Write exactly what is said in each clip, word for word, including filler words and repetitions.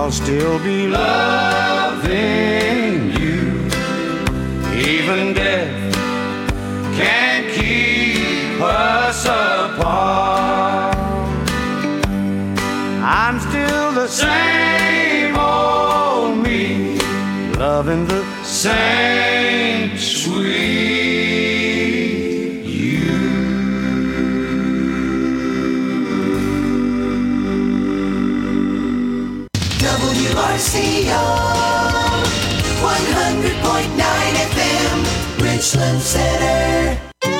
I'll still be loving you. Even death can't keep us apart. I'm still the same old me, loving the same sweet you. W R C O one hundred point nine F M, Richland Center.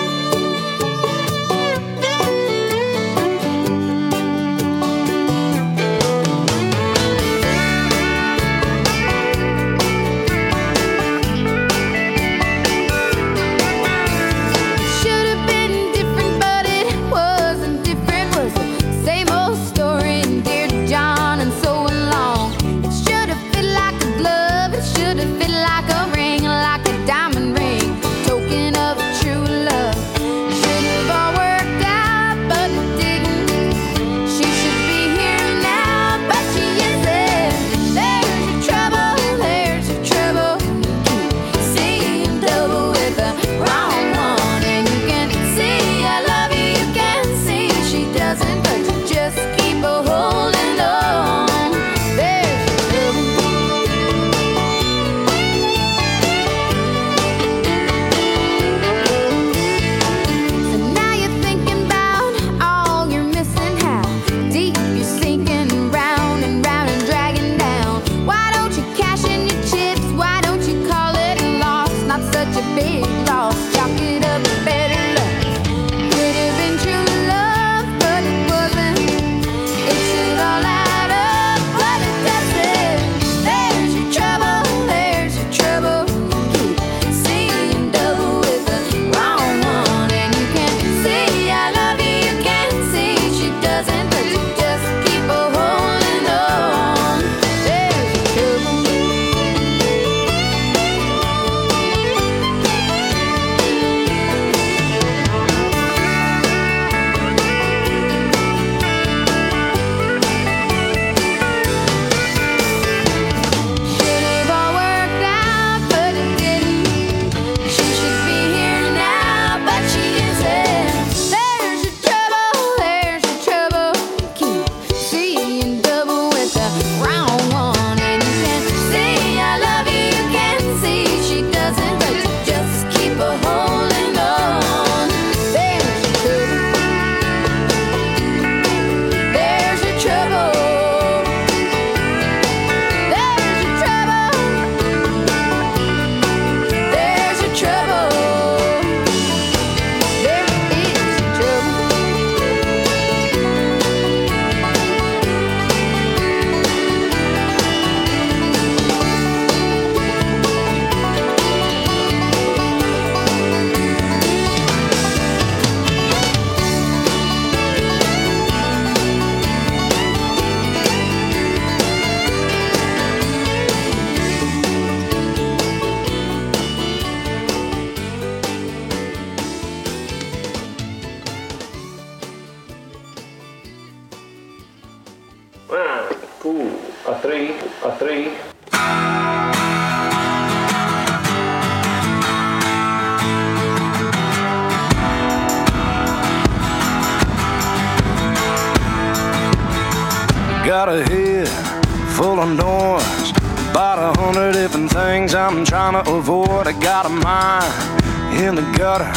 Got a head full of noise, about a hundred different things I'm trying to avoid. I got a mind in the gutter,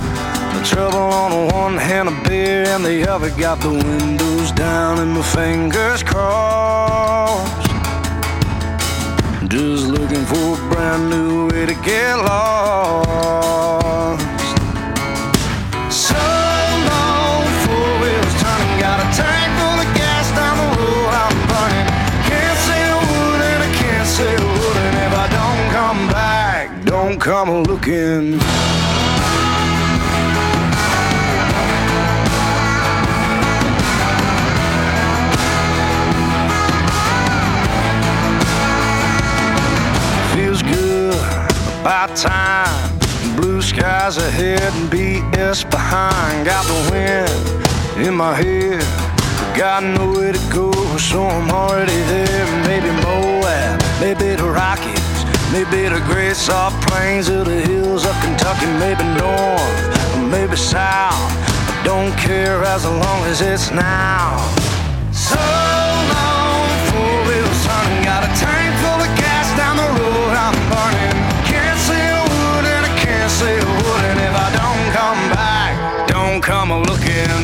the trouble on one hand, a beer in the other. Got the windows down and my fingers crossed, just looking for a brand new way to get lost. So long, four wheels turning, got a tank full of gas down the road I'm burning. Can't say a word and I can't say a word, and if I don't come back, don't come looking. Feels good, about time. Blue skies ahead and B S behind. Got the wind in my head, got nowhere to go, so I'm already there. Maybe more great soft plains of the hills of Kentucky, maybe north or maybe south. I don't care as long as it's now. So long, four-wheel son, got a tank full of gas down the road I'm burning. Can't see a wood and I can't see a wood, and if I don't come back, don't come a-looking.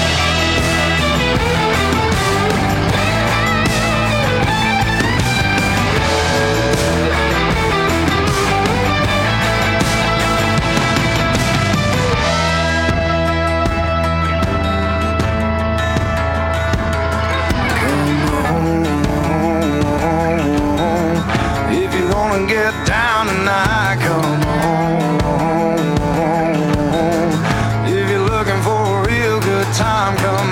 Get down tonight, come on. If you're looking for a real good time, come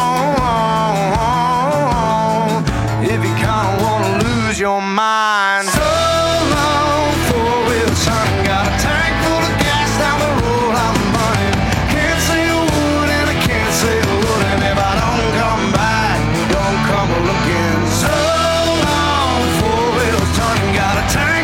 on. If you kinda wanna lose your mind, so long, four-wheel son, got a tank full of gas down the road I'm burning. Can't see a wood and I can't see a wood, and if I don't come back, don't come a-looking. So long, four-wheel son, got a tank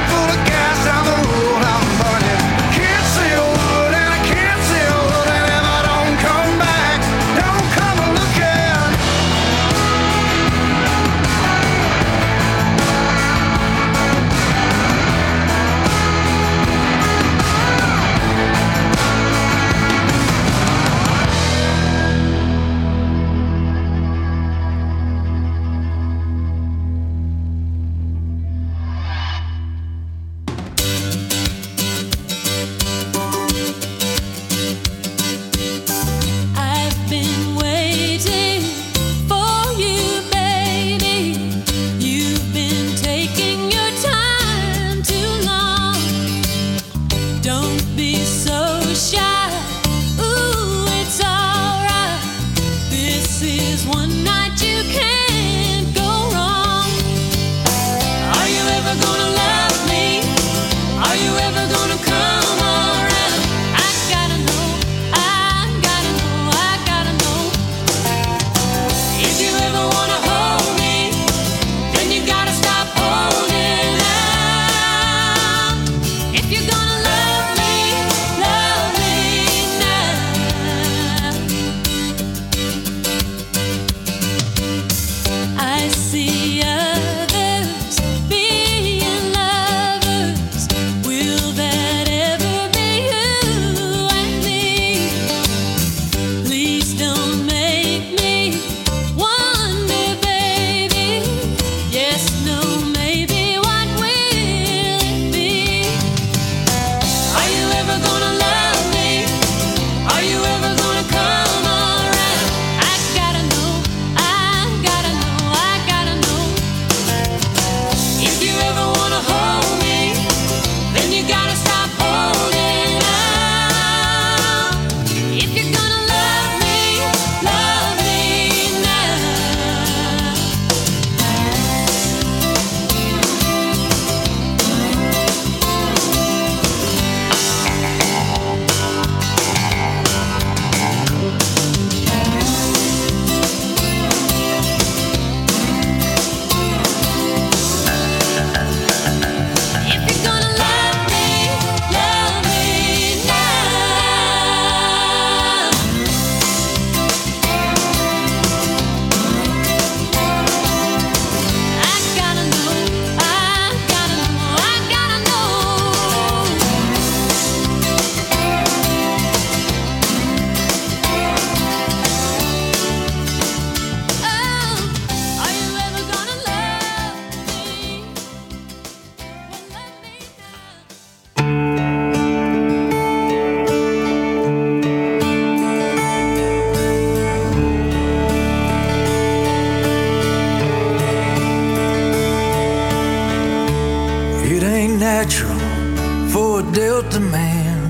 natural for a Delta man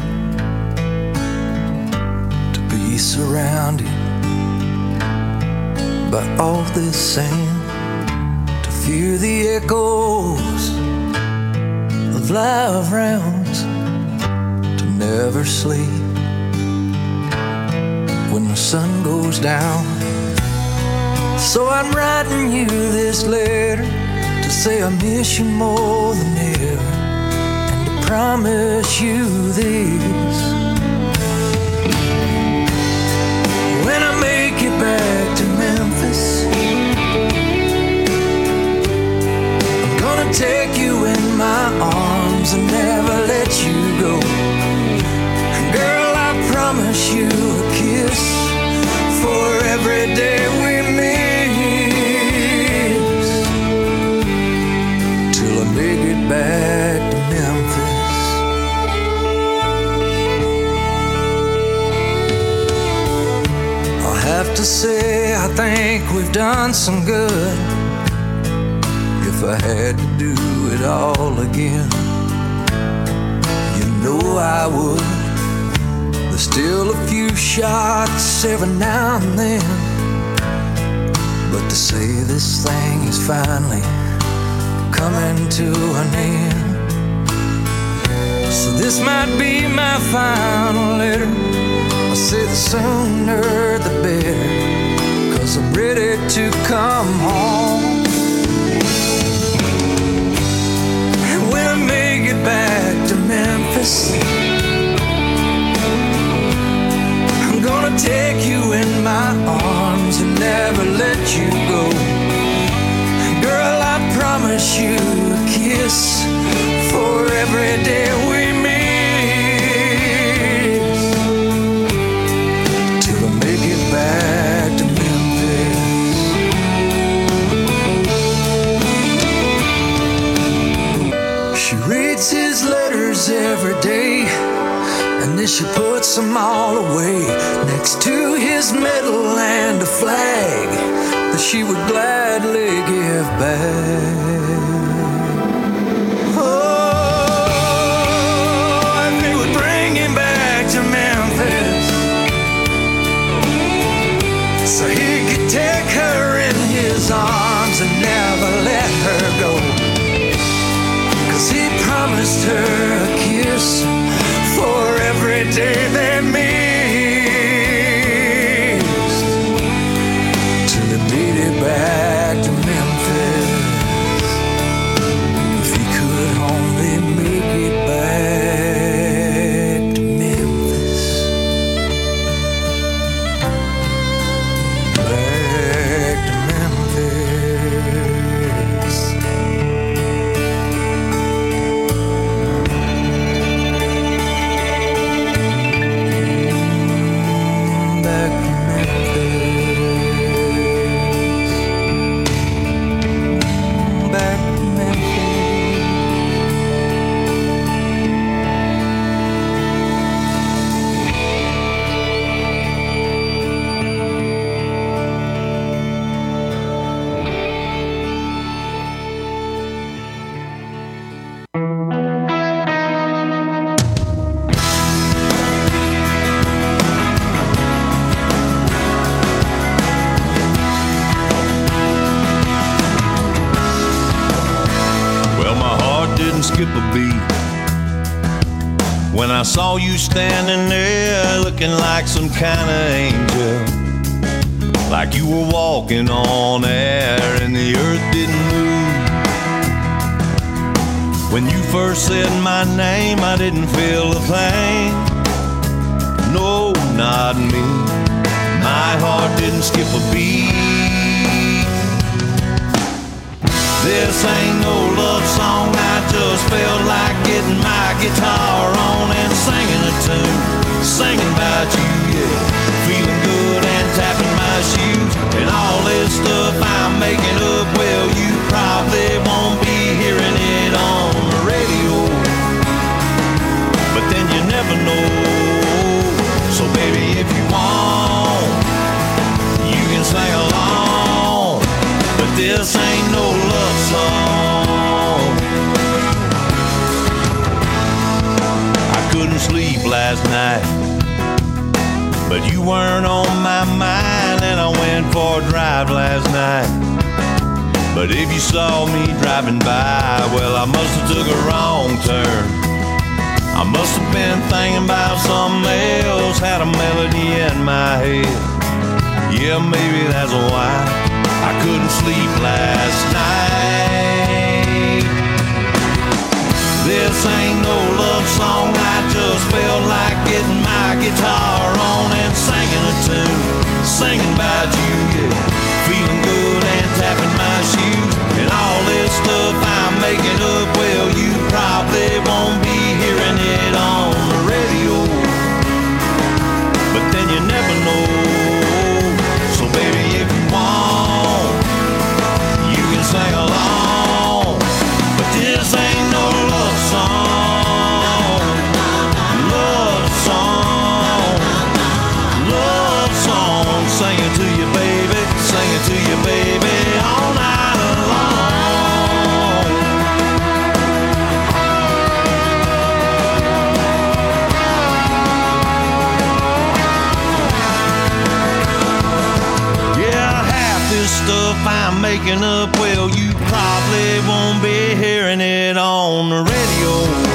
to be surrounded by all this sand, to fear the echoes of live rounds, to never sleep when the sun goes down. So I'm writing you this letter to say I miss you more than ever, and promise you this. When I make it back to Memphis, I'm gonna take you in my arms and never let you go. Girl, I promise you a kiss for every day we miss, till I make it back to Memphis. I'll have to say I think we've done some good. If I had to do it all again, you know I would. There's still a few shots every now and then, but to say this thing is finally coming to an end. So this might be my final letter. I say the sooner the better, 'cause I'm ready to come home. And when I make it back to Memphis, I'm gonna take you in my arms and never let you go. Girl, I promise you a kiss for every day we miss, till I make it back to Memphis. She reads his letters every day, and then she puts them all away next to his medal and a flag that she would gladly give back. Oh, if he would bring him back to Memphis, so he could take her in his arms and never let her go. 'Cause he promised her a kiss for every day they missed, till they made it back to Memphis. If he could only make it back to Memphis, back to Memphis. Skip a beat when I saw you standing there looking like some kind of angel, like you were walking on air and the earth didn't move. When you first said my name, I didn't feel a thing. No, not me. My heart didn't skip a beat. This ain't no love song, I just felt like getting my guitar on and singing a tune, singing about you, yeah. Feeling good and tapping my shoes, and all this stuff I'm making up, well, you probably won't be hearing it on the radio, but then you never know. So baby, if you want, you can sing along, but this ain't no love song. I couldn't sleep last night, but you weren't on my mind, and I went for a drive last night. But if you saw me driving by, well, I must have took a wrong turn. I must have been thinking about something else, had a melody in my head. Yeah, maybe that's why I couldn't sleep last night. This ain't no love waking up, well, you probably won't be hearing it on the radio.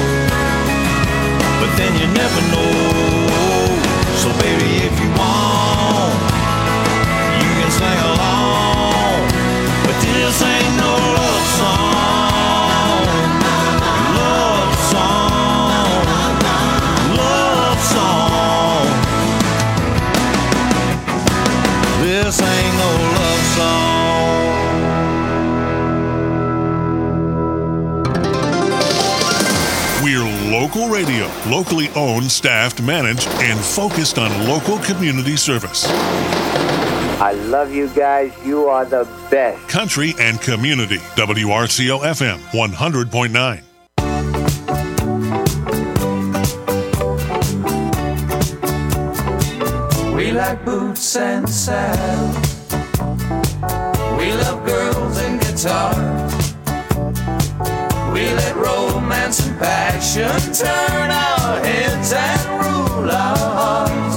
But then you never know. So baby, if you want, you can sing along. But this ain't no love song. Love song. Love song. This ain't no love song. We're local radio, locally owned, staffed, managed, and focused on local community service. I love you guys. You are the best. Country and community. W R C O F M one hundred point nine. We like boots and saddles. We love girls and guitars. We let romance and passion turn our heads and rule our hearts.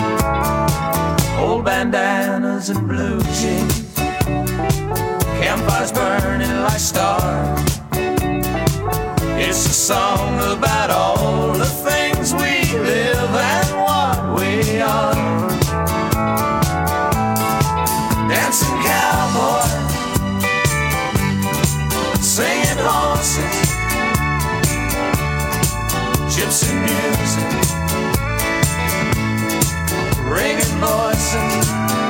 Old bandanas and blue jeans, campfires burning like stars. It's a song about all the things we live and what we are. Dancing cowboy, singing horses, gypsy music, ringing voices.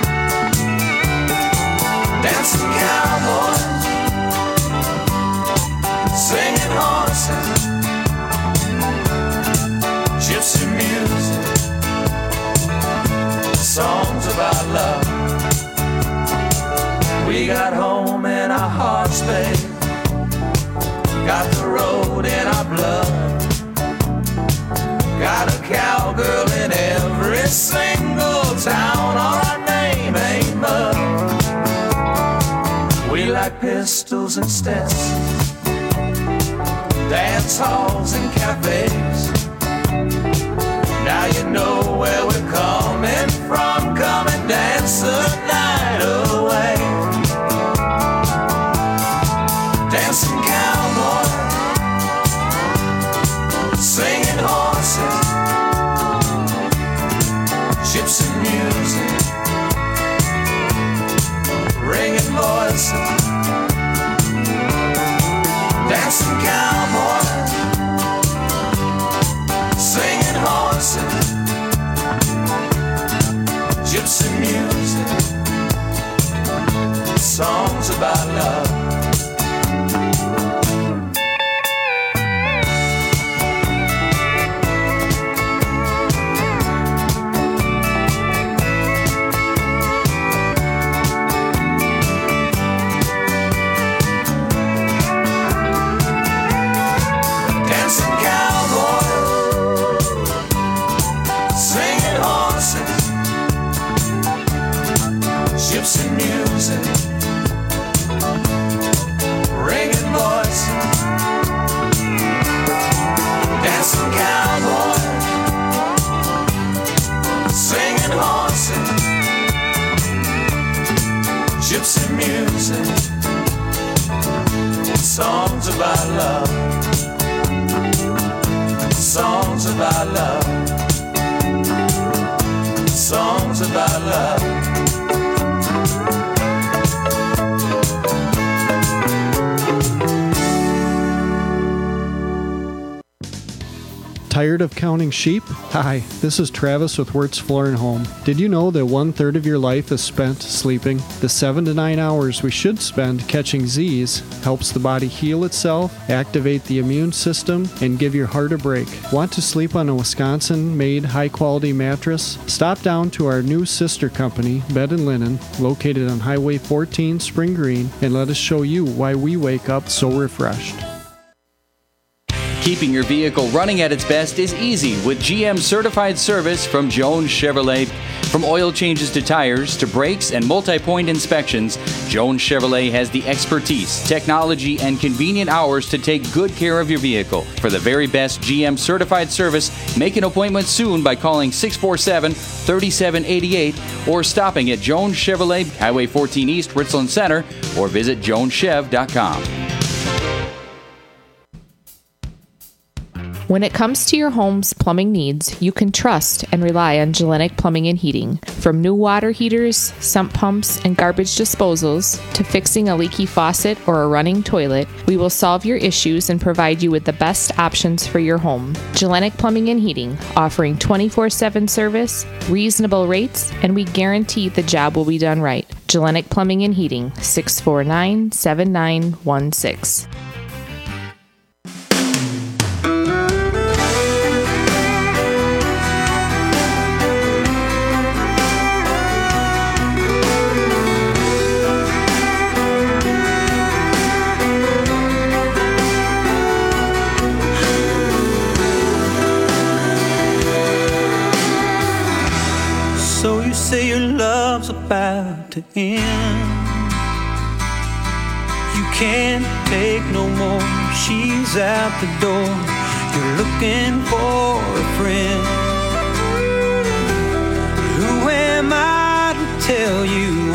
Dancing cowboy, singing horses, gypsy music, songs about love. We got home in our hearts, babe. Got the road in our blood. Got a cowgirl in every single town, or our name ain't mud. We like pistols and Stetsons, dance halls and cafes. Now you know where we're coming from. Come and dance the night away. Dancing cowboy, singing horses, gypsy music, ringing voices. Dancing cowboy, singing horses, gypsy music, songs about love. Gypsy music, ringing voices. Dancing cowboy, singing horses. Gypsy music, songs about love. Songs about love. Songs about love. Tired of counting sheep? Hi, this is Travis with Wirtz Floor and Home. Did you know that one third of your life is spent sleeping? The seven to nine hours we should spend catching Z's helps the body heal itself, activate the immune system, and give your heart a break. Want to sleep on a Wisconsin-made high-quality mattress? Stop down to our new sister company, Bed and Linen, located on Highway fourteen, Spring Green, and let us show you why we wake up so refreshed. Keeping your vehicle running at its best is easy with G M certified service from Jones Chevrolet. From oil changes to tires to brakes and multi-point inspections, Jones Chevrolet has the expertise, technology, and convenient hours to take good care of your vehicle. For the very best G M certified service, make an appointment soon by calling six four seven, three seven eight eight or stopping at Jones Chevrolet, Highway fourteen East, Richland Center, or visit jones chev dot com. When it comes to your home's plumbing needs, you can trust and rely on Gellenic Plumbing and Heating. From new water heaters, sump pumps, and garbage disposals, to fixing a leaky faucet or a running toilet, we will solve your issues and provide you with the best options for your home. Gellenic Plumbing and Heating, offering twenty-four seven service, reasonable rates, and we guarantee the job will be done right. Gellenic Plumbing and Heating, six four nine, seven nine one six. Say your love's about to end. You can't take no more. She's out the door. You're looking for a friend. Who am I to tell you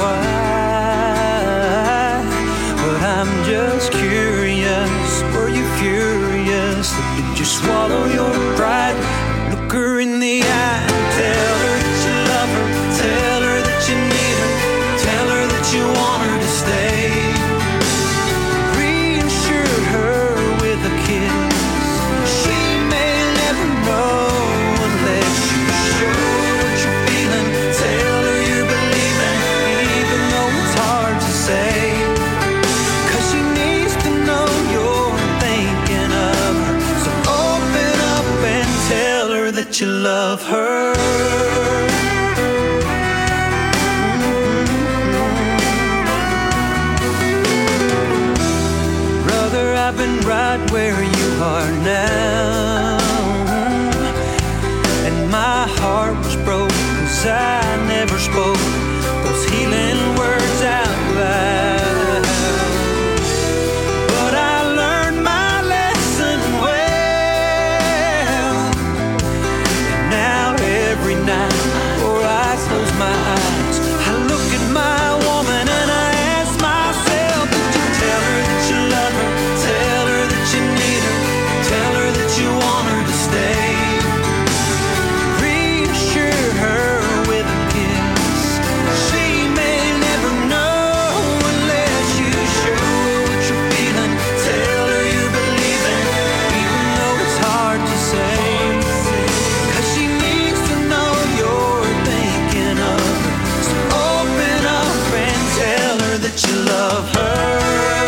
why? But I'm just curious. Were you furious? Did you swallow your pride? Look her in the eye and tell her that you love her. Tell her that you need her. Tell her that you want her to stay. Reassure her with a kiss. She may never know unless you show what you're feeling. Tell her you're believing, even though it's hard to say. Cause she needs to know you're thinking of her. So open up and tell her that you love her. I've been right where you are now, and my heart was broke cause I never spoke those healing words out loud. But I learned my lesson well, and now every night before I close my eyes, I look at my woman and I ask myself, did you tell her that you love her? Tell her that you need her. Tell her that you want her to stay. Reassure her with a kiss. She may never know unless you show what you're feeling. Tell her you believe in, even though it's hard to say. Cause she needs to know you're thinking of her. So open up and tell her that you love her.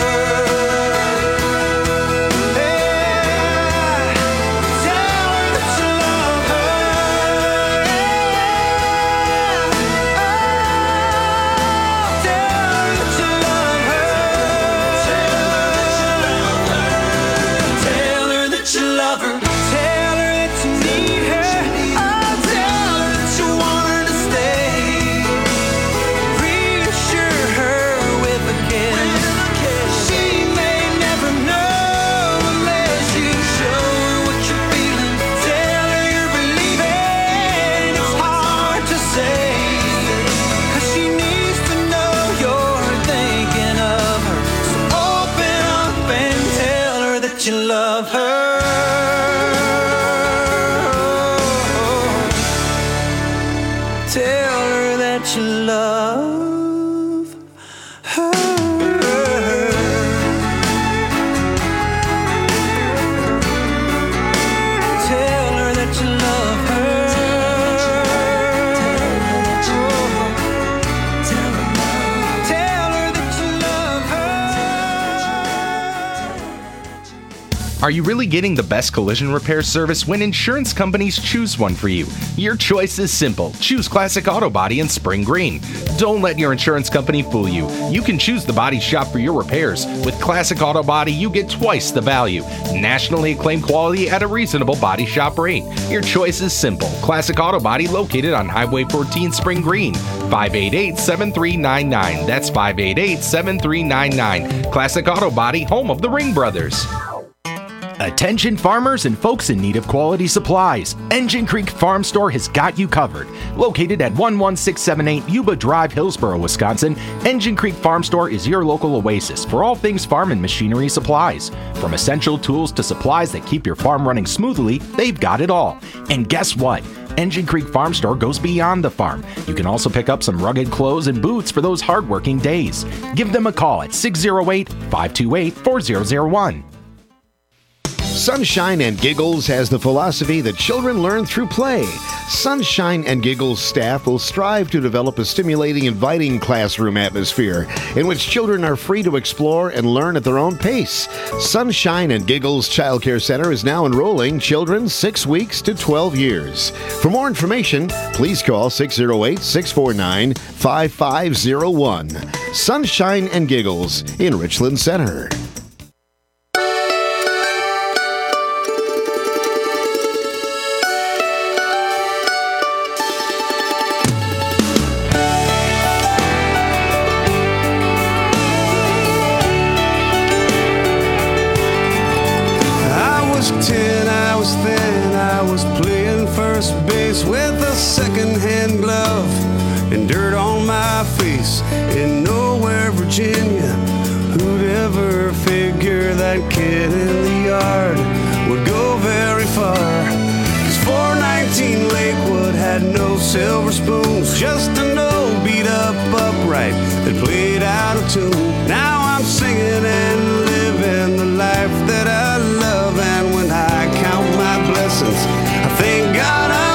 You love her. Tell her that you love her. Tell her that you love her. Tell her that you love her. Are you really getting the best collision repair service when insurance companies choose one for you? Your choice is simple. Choose Classic Auto Body in Spring Green. Don't let your insurance company fool you. You can choose the body shop for your repairs. With Classic Auto Body, you get twice the value. Nationally acclaimed quality at a reasonable body shop rate. Your choice is simple. Classic Auto Body located on Highway fourteen Spring Green. five eight eight, seven three nine nine. That's five eight eight, seven three nine nine. Classic Auto Body, home of the Ring Brothers. Attention farmers and folks in need of quality supplies. Engine Creek Farm Store has got you covered. Located at one one six seven eight Yuba Drive, Hillsboro, Wisconsin, Engine Creek Farm Store is your local oasis for all things farm and machinery supplies. From essential tools to supplies that keep your farm running smoothly, they've got it all. And guess what? Engine Creek Farm Store goes beyond the farm. You can also pick up some rugged clothes and boots for those hardworking days. Give them a call at six oh eight, five two eight, four zero zero one. Sunshine and Giggles has the philosophy that children learn through play. Sunshine and Giggles staff will strive to develop a stimulating, inviting classroom atmosphere in which children are free to explore and learn at their own pace. Sunshine and Giggles Child Care Center is now enrolling children six weeks to twelve years. For more information, please call six oh eight, six four nine, five five oh one. Sunshine and Giggles in Richland Center. With a second-hand glove and dirt on my face in nowhere, Virginia. Who'd ever figure that kid in the yard would go very far? Cause four nineteen Lakewood had no silver spoons, just an old beat-up upright that played out of tune. Now I'm singing and living the life that I love, and when I count my blessings, I thank God I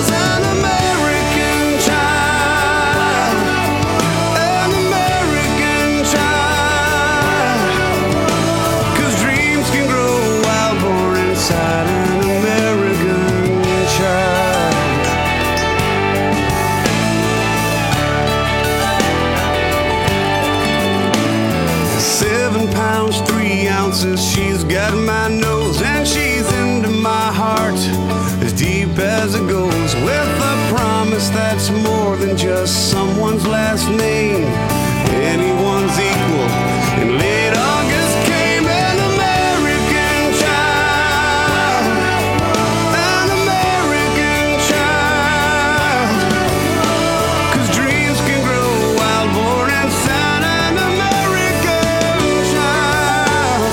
she's got my nose and she's into my heart as deep as it goes, with a promise that's more than just someone's last name. Anyone's equal. In late August came an American child, an American child, 'cause dreams can grow wild, born inside an American child.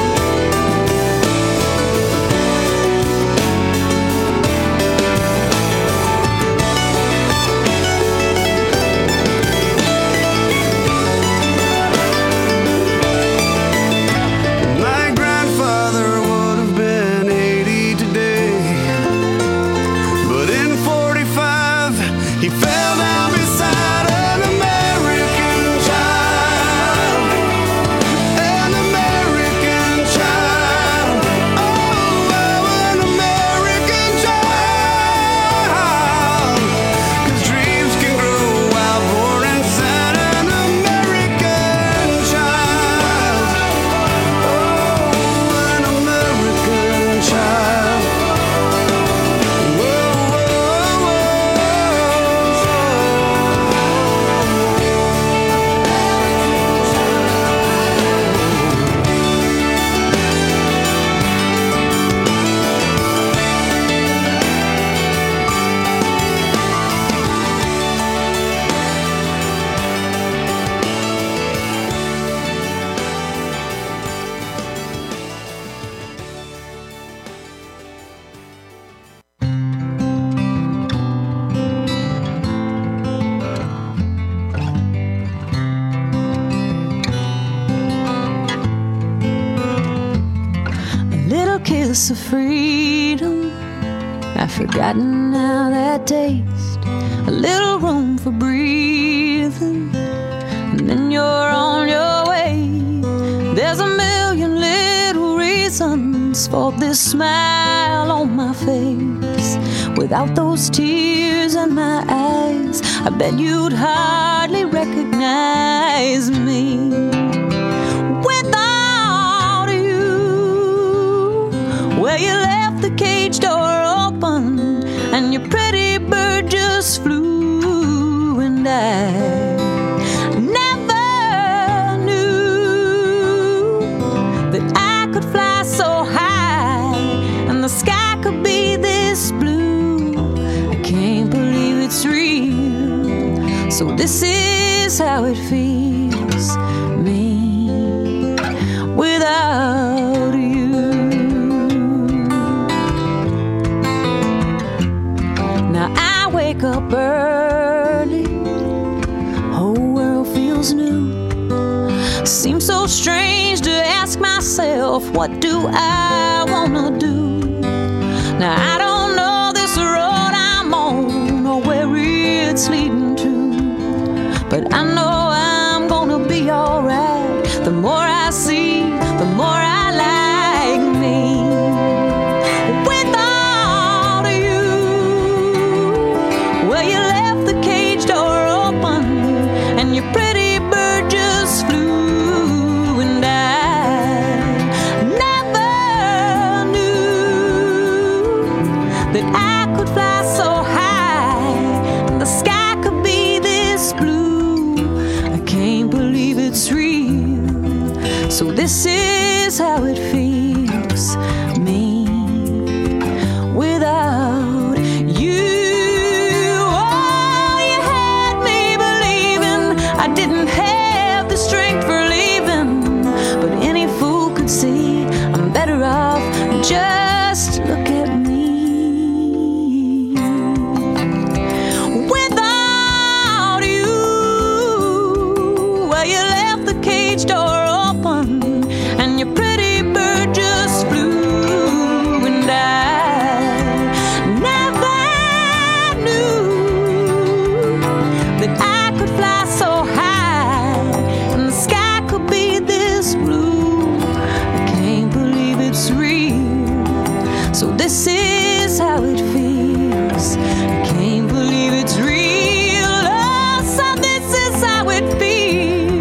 kiss of freedom. I've forgotten how that tastes. A little room for breathing, and then you're on your way. There's a million little reasons reasons for this smile on my face. Without those tears in my eyes, I bet you'd hardly recognize me. Without you, well, you left the cage door open and your pretty bird just flew, and I the sky could be this blue. I can't believe it's real. So this is how it feels, me without you. Now I wake up early, whole world feels new. Seems so strange to ask myself, what do I wanna do? Now I don't know this road I'm on or where it's leading to, but I know I'm gonna be alright. The more I see, the more I like me. Without you, well, you left the cage door open and your pretty bird just flew, and I never knew that I could fly so high and the sky could be this blue. I can't believe it's real. So this is how it feels, me without you. Oh, you had me believing I didn't have the strength for leaving, but any fool could see I'm better off. Just look at me. Door open and your pretty bird just flew, and I never knew that I could fly so high and the sky could be this blue. I can't believe it's real. So this is how it feels. I can't believe it's real. Oh, so this is how it feels.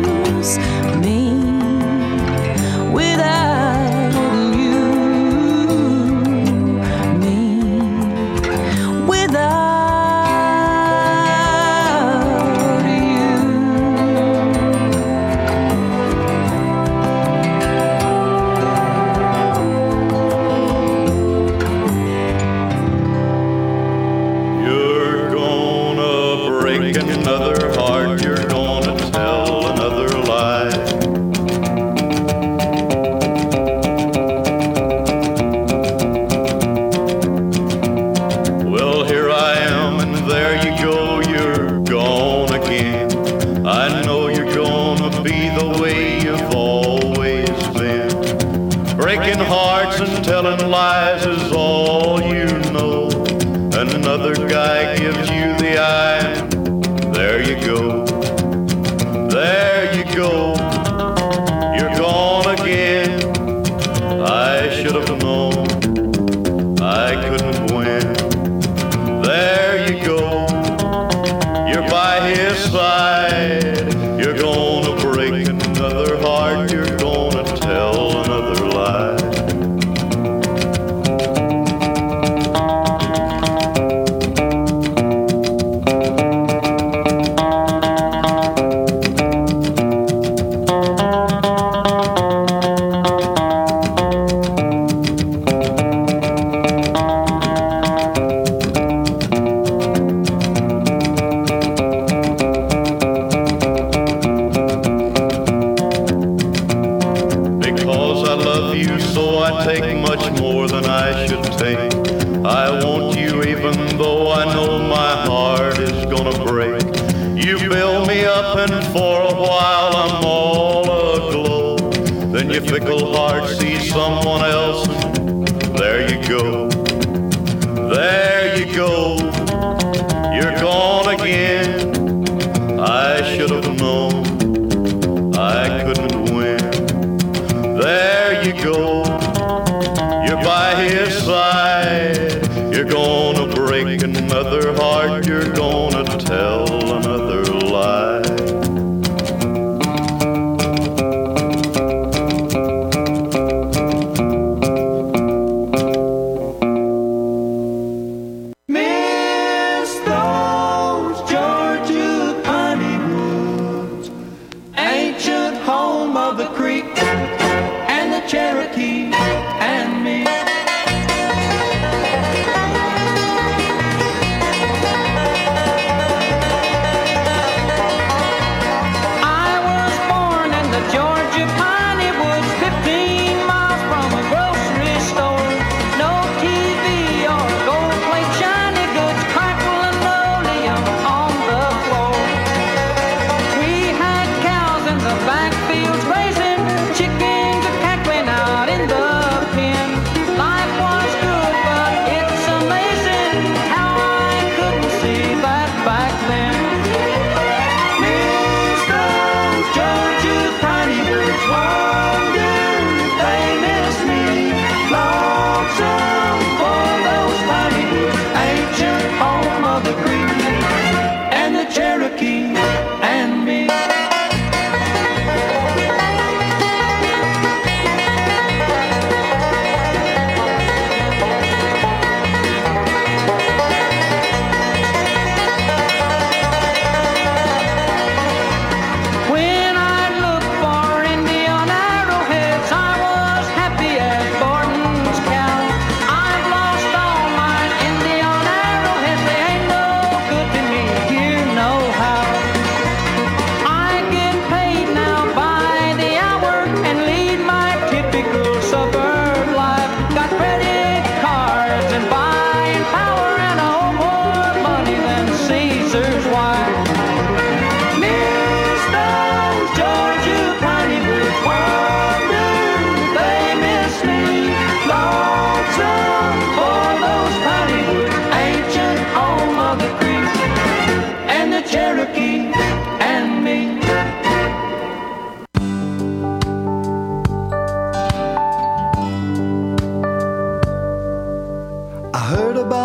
Another heart, you're gonna tell another lie. Well, here I am, and there you go, you're gone again. I know you're gonna be the way you've always been. Breaking hearts and telling lies is all you know. Another guy gives you the eye. There you go, there you go, you're gone again. I should have known I couldn't win. There you go, you're by his side. You're gonna break another heart, you're gonna tell another lie. Your fickle heart sees someone else, and there you go, there you go, you're gone again. I should have known I couldn't win. There you go,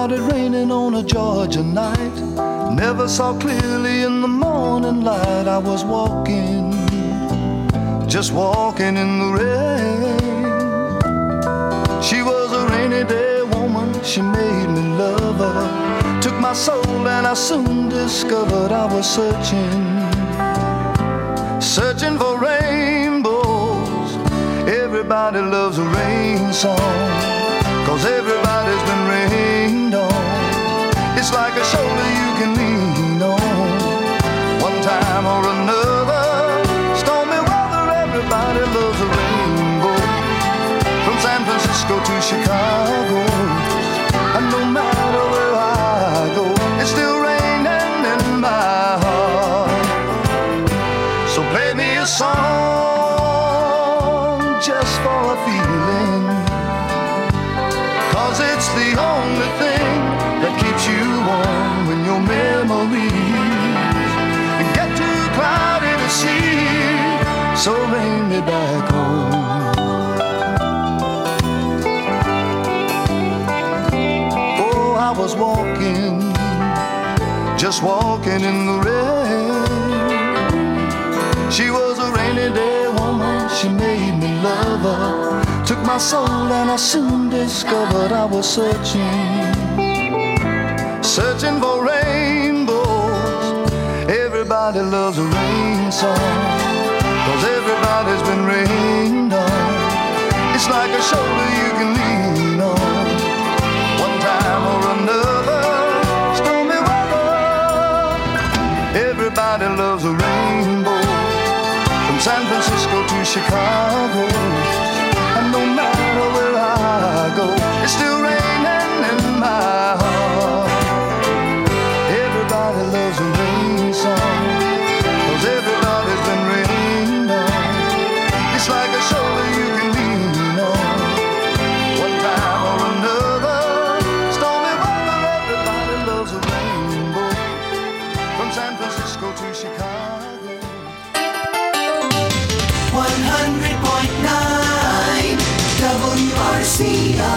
started raining on a Georgia night. Never saw clearly in the morning light. I was walking, just walking in the rain. She was a rainy day woman, she made me love her. Took my soul and I soon discovered I was searching, searching for rainbows. Everybody loves a rain song, 'cause everybody's been rained on. It's like a shoulder you can lean on, one time or another. Stormy weather, everybody loves a rainbow. From San Francisco to Chicago, and no matter where I go, it's still raining in my heart. So play me a song just for a feeling, 'cause it's the only thing that keeps you warm when your memories get too cloudy to see. So rain me back home. Oh, I was walking, just walking in the rain. She was a rainy day woman, she made me love her. Took my soul and I soon discovered I was searching, searching for rainbows. Everybody loves a rain song, 'cause everybody's been rained on. It's like a shoulder you can lean on, one time or another. Stormy weather, everybody loves a rainbow. From San Francisco to Chicago, and no matter where I go, it's still raining in my heart. Everybody loves a rain song, 'cause everybody's been rained on. It's like a shoulder you can lean on, one time or another. Stormy weather, everybody loves a rainbow. From San Francisco to Chicago. one hundred point nine W R C O.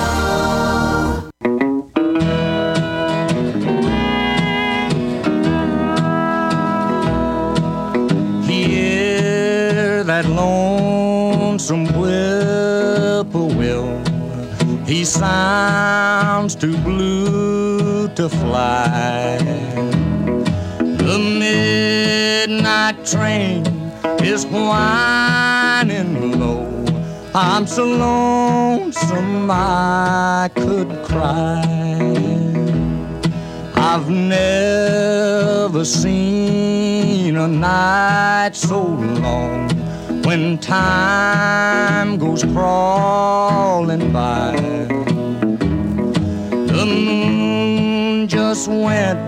Hear that lonesome whippoorwill, he sounds too blue to fly. The midnight train is whining low. I'm so lonesome I could cry. I've never seen a night so long, when time goes crawling by. The moon just went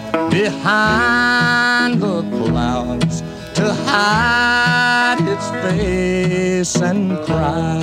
behind the clouds to hide its face and cry.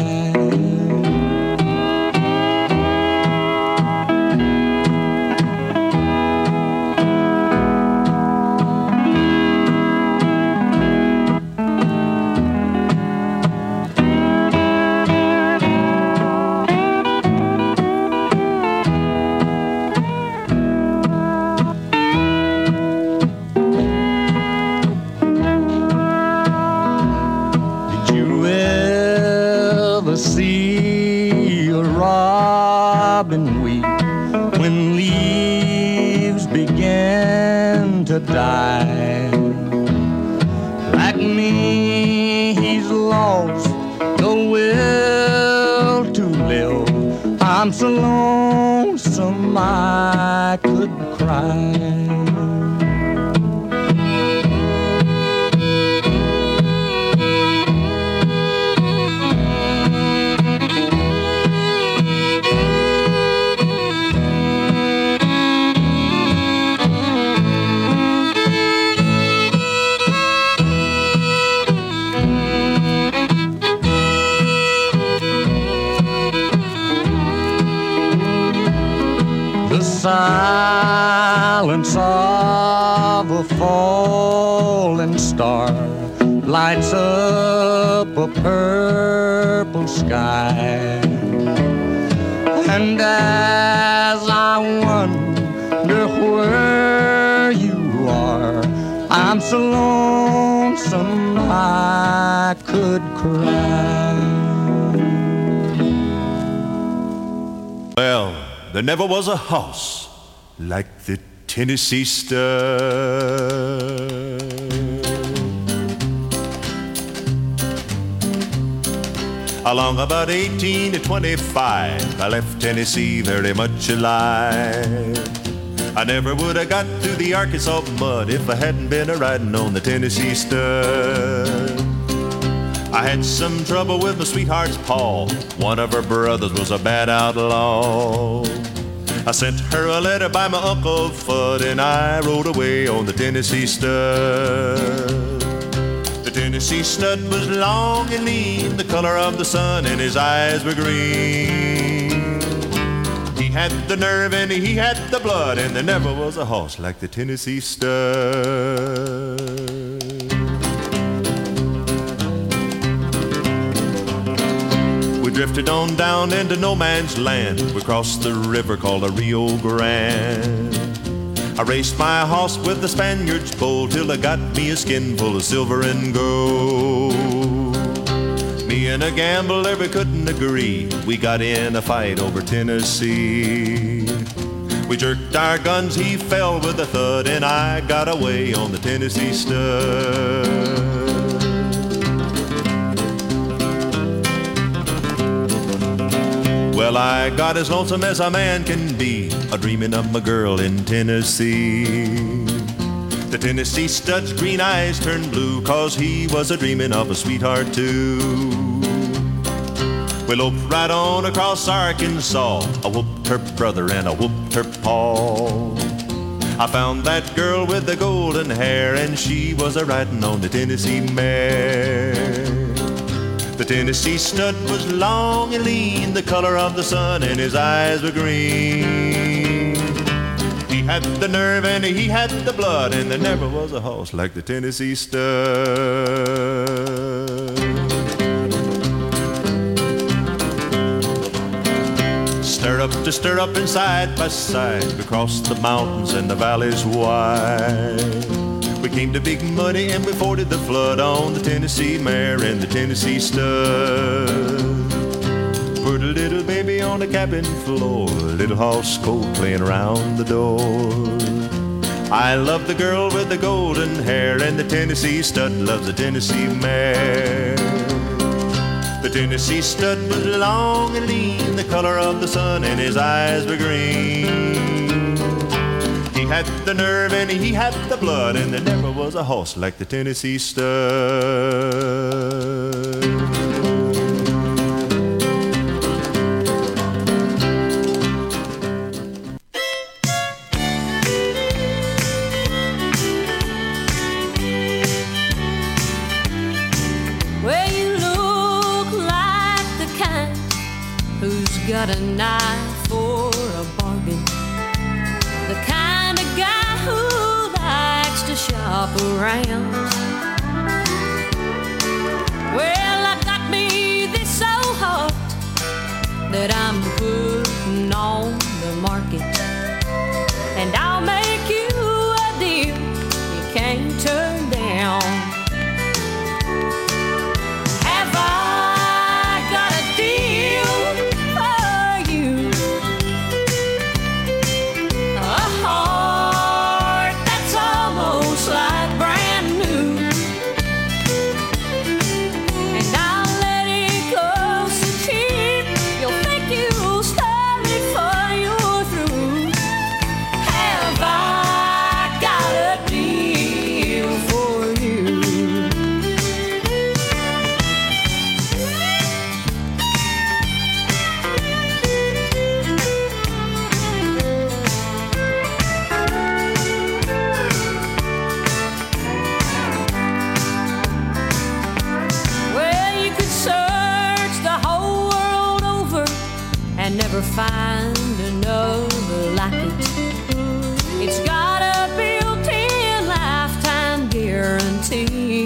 See a robin weep when leaves begin to die. Like me, he's lost the will to live. I'm so lonesome I could cry. Silence of a falling star lights up a purple sky. And as I wonder so lonesome I could cry. Well, there never was a house like the Tennessee Stud. Along about eighteen to twenty-five, I left Tennessee very much alive. I never would have got through the Arkansas mud if I hadn't been a riding on the Tennessee Stud. I had some trouble with my sweetheart's paw. One of her brothers was a bad outlaw. I sent her a letter by my Uncle Fudd, and I rode away on the Tennessee Stud. The Tennessee Stud was long and lean, the color of the sun, and his eyes were green. He had the nerve and he had the blood, and there never was a horse like the Tennessee Stud. We drifted on down into no man's land. We crossed the river called the Rio Grande. I raced my horse with the Spaniard's pole till I got me a skin full of silver and gold. Me and a gambler, we couldn't agree. We got in a fight over Tennessee. We jerked our guns, he fell with a thud, and I got away on the Tennessee Stud. Well, I got as lonesome as a man can be, a dreaming of my girl in Tennessee. The Tennessee Stud's green eyes turned blue, 'cause he was a dreaming of a sweetheart too. We loped right on across Arkansas. I whooped her brother and I whooped her paw. I found that girl with the golden hair, and she was a riding on the Tennessee mare. The Tennessee Stud was long and lean, the color of the sun, and his eyes were green. He had the nerve and he had the blood, and there never was a horse like the Tennessee Stud. Stir up to stir up and side by side, we crossed the mountains and the valleys wide. We came to Big Muddy and we forded the flood on the Tennessee mare and the Tennessee Stud. Put a little baby on the cabin floor, a little house coat playing around the door. I love the girl with the golden hair, and the Tennessee Stud loves the Tennessee mare. The Tennessee Stud was long and lean, the color of the sun, and his eyes were green. He had the nerve and he had the blood, and there never was a horse like the Tennessee Stud. Well, you look like the kind who's got a knife for a bargain. The kind of guy who likes to shop around. Well, I got me this so hot that I'm putting on the market, and I'll make you a deal you can't turn down. Have I got a deal for you? A heart that's almost like brand new, and I'll let it go so cheap you'll think you'll start before you're through. Have I got a deal for you? Well, you could search the whole world over and never find another like it. It's got a built-in lifetime guarantee.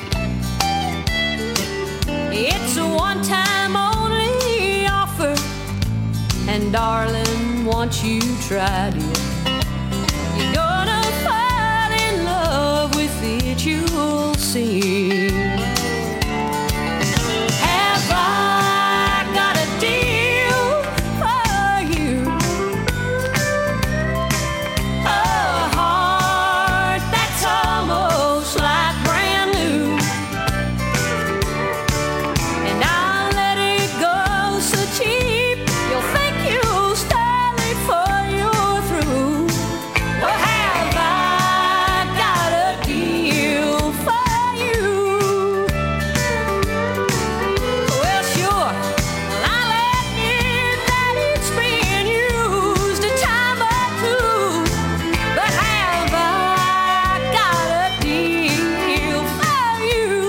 It's a one-time only offer, and darling, once you tried it, you're gonna fall in love with it. it, you'll see. Have I got a deal for you? A heart that's almost like brand new, and I'll let it go so cheap you'll think you'll style it for you're through. Well, have I got a deal for you? Well, sure, I'll admit that it's been used a time or two, but have I got a deal for you?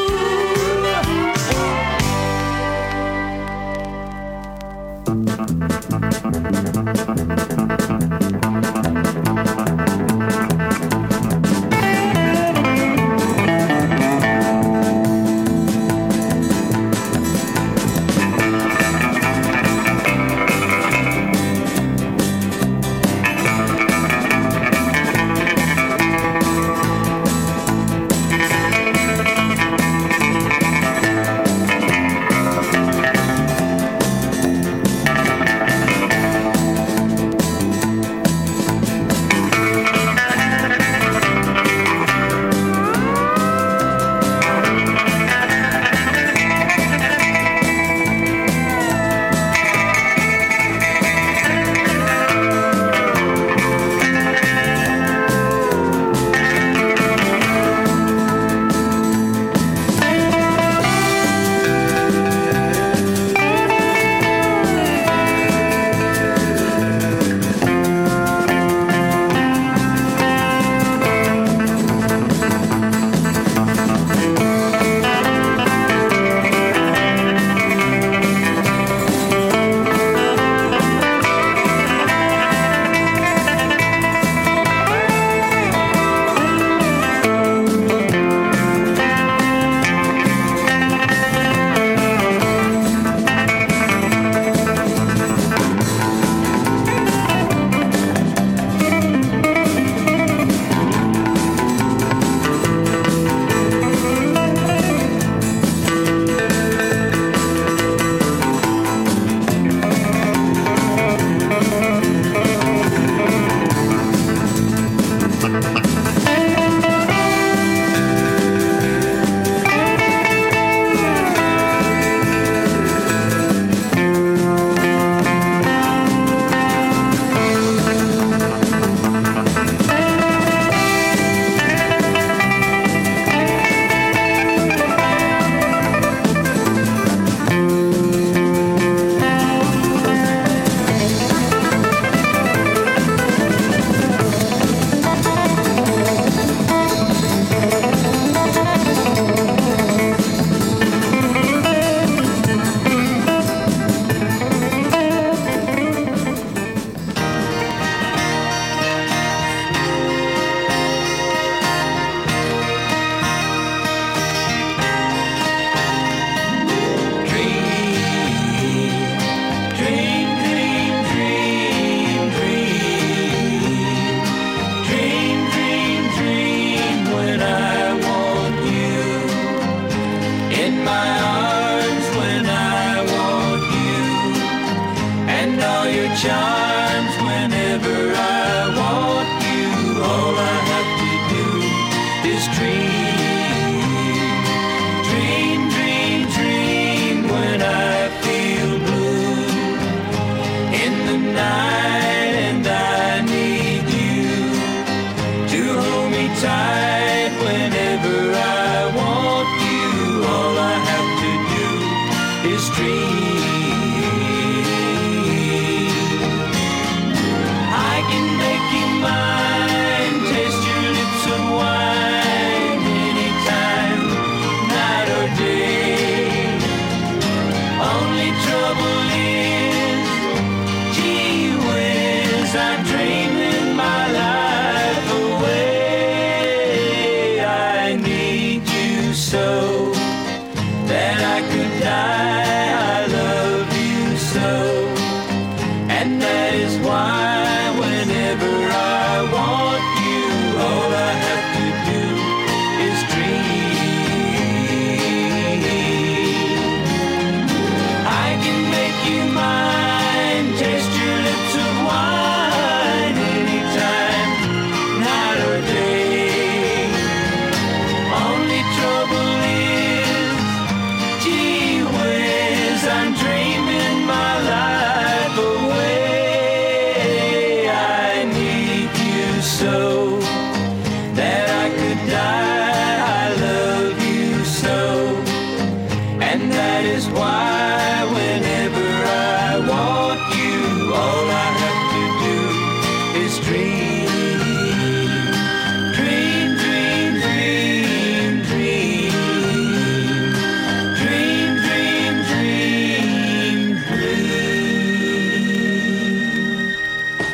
Charms whenever I want you. All I have to do is dream, dream, dream, dream. When I feel blue in the night and I need you to hold me tight whenever I want you. All I have to do is dream.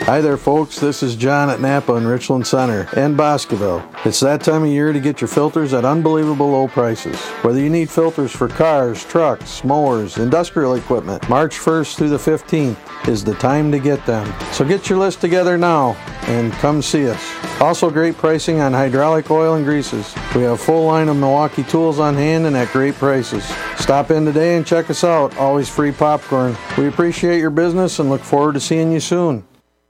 Hi there, folks. This is John at Napa in Richland Center and Boscoville. It's that time of year to get your filters at unbelievable low prices. Whether you need filters for cars, trucks, mowers, industrial equipment, March first through the fifteenth is the time to get them. So get your list together now and come see us. Also great pricing on hydraulic oil and greases. We have a full line of Milwaukee tools on hand and at great prices. Stop in today and check us out. Always free popcorn. We appreciate your business and look forward to seeing you soon.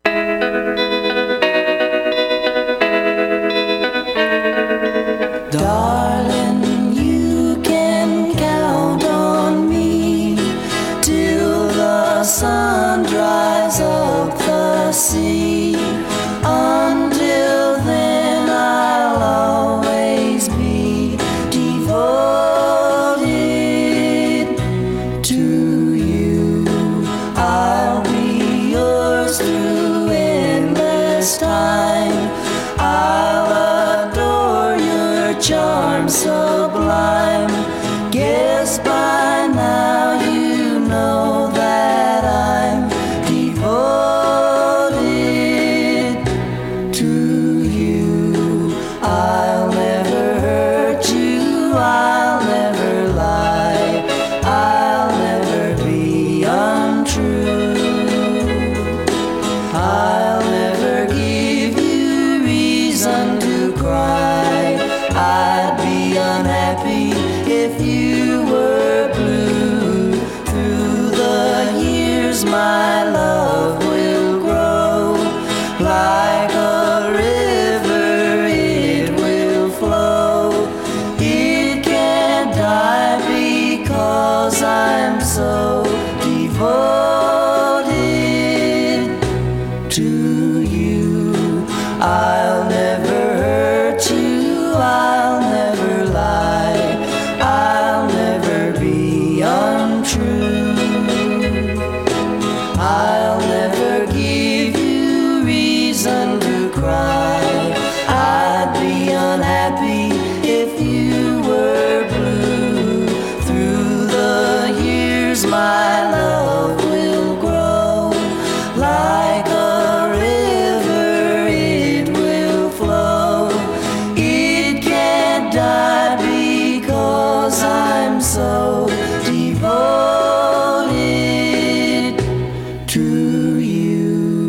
Darling, you can count on me till the sun dries up the sea. Until then, I'll always be devoted to you. I'll be yours through endless time. I'll adore your charm sublime. Guess by now you know that I'm devoted to you. I'll never hurt you, I'll never lie, I'll never be untrue. I'll never give you reason to cry. I'd be unhappy if you were blue. Through the years my love will grow. Like a river it will flow. It can't die because I'm so devoted to you. I'll never hurt you, I'll never lie, I'll never be untrue. I'll never give you reason to cry. I'd be unhappy if you were blue. Through the years my love will grow. Like a river it will flow. It can't die because I'm so devoted to you.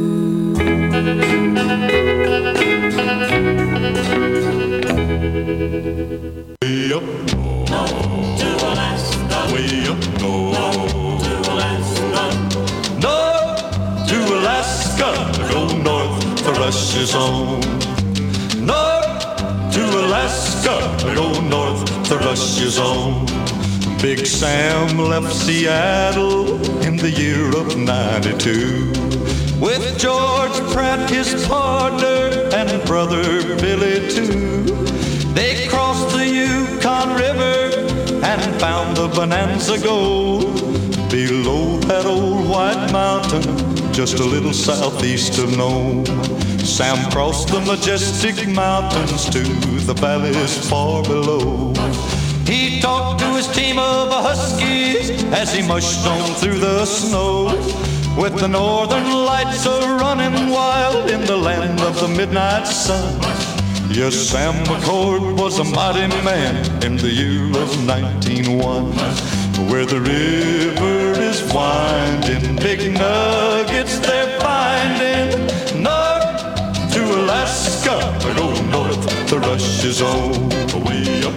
Way up north to Alaska. Way up north to Alaska. North to Alaska. Go north, the rush is on. North to Alaska. Go north, the rush is on. Big Sam left Seattle in the year of ninety-two with George Pratt, his partner, and brother Billy too. They crossed the Yukon River and found the Bonanza Gold below that old white mountain, just a little southeast of Nome. Sam crossed the majestic mountains to the valleys far below. He talked to his team of huskies as he mushed on through the snow, with the northern lights a-running wild in the land of the midnight sun. Yes, Sam McCord was a mighty man in the year of nineteen oh one, where the river is winding, big nuggets they're finding. North to Alaska, go north, the rush is on. Way up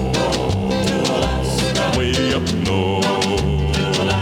north, way up north,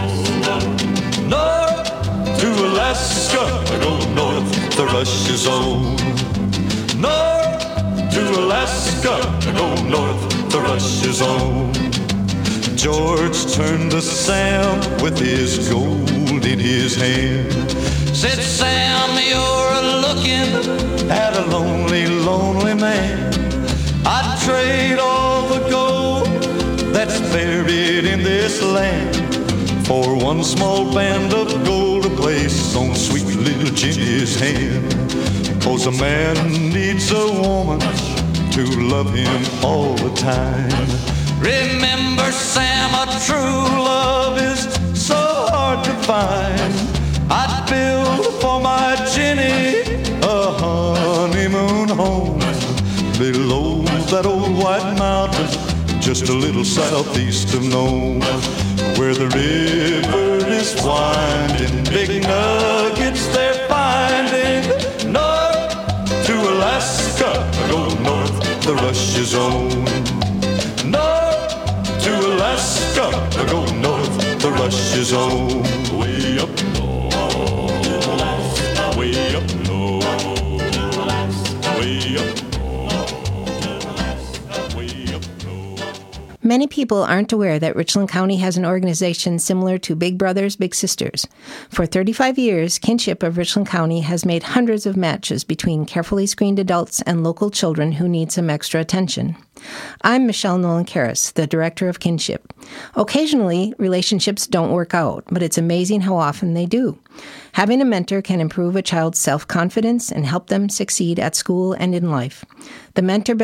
north to Alaska, go north, the rush is on. North to Alaska, go north, the rush is on. George turned to Sam with his gold in his hand. Said, Sam, you're looking at a lonely, lonely man. I'd trade all the gold that's buried in this land for one small band of gold to place on sweet little Jenny's hand. 'Cause a man needs a woman to love him all the time. Remember, Sam, a true love is so hard to find. I'd build for my Jenny that old white mountain, just a little southeast of Nome, where the river is winding, big nuggets they're finding. North to Alaska, go north, the rush is on. North to Alaska, go north, the rush is on. Way up north, way up north, way up. Many people aren't aware that Richland County has an organization similar to Big Brothers Big Sisters. For thirty-five years, Kinship of Richland County has made hundreds of matches between carefully screened adults and local children who need some extra attention. I'm Michelle Nolan-Karras, the director of Kinship. Occasionally, relationships don't work out, but it's amazing how often they do. Having a mentor can improve a child's self-confidence and help them succeed at school and in life. The mentor